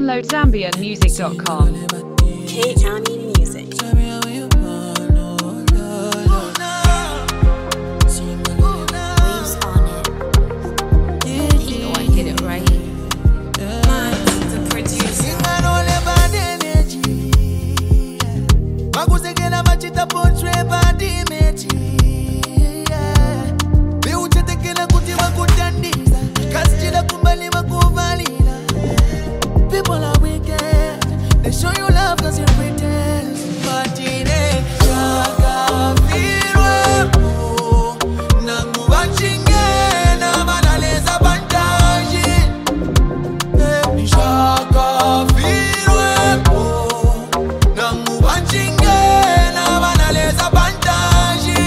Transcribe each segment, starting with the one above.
Download ZambianMusic.com. K-Ami Music. Waves on it. You know I get it right. Mine's the producer. People are wicked. They show you love cause you pretend. But it ain't Shaka Virwepo Nangu Bachingena Banaleza Bantaji Shaka Virwepo Nangu Bachingena Banaleza Bantaji.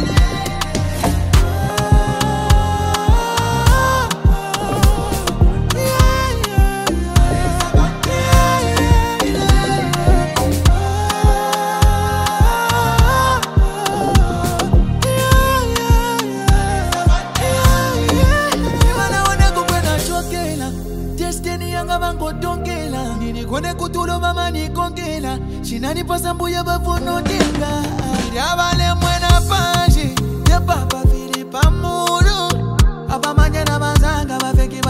Kone kutulo mama ni kongela Shinani pasambu ya bafuno tinga Yabale mwena panji Ya papa filipa muru Aba manya na bazanga Bafeki